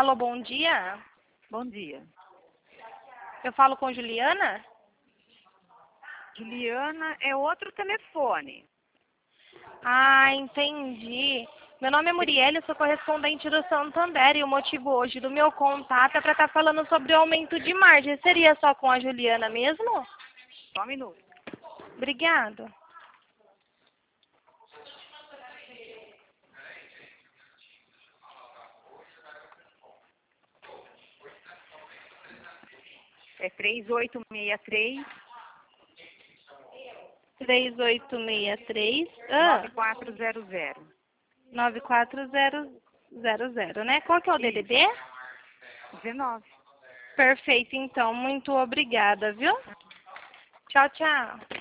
Alô, bom dia. Bom dia. Eu falo com Juliana? Juliana é outro telefone. Ah, entendi. Meu nome é Muriel, eu sou correspondente do Santander e o motivo hoje do meu contato é para estar falando sobre o aumento de margem. Seria só com a Juliana mesmo? Só um minuto. Obrigada. É 3863 3863 9400. 94000, né? Qual que é o DDD? 19. Perfeito, então. Muito obrigada, viu? Tchau, tchau.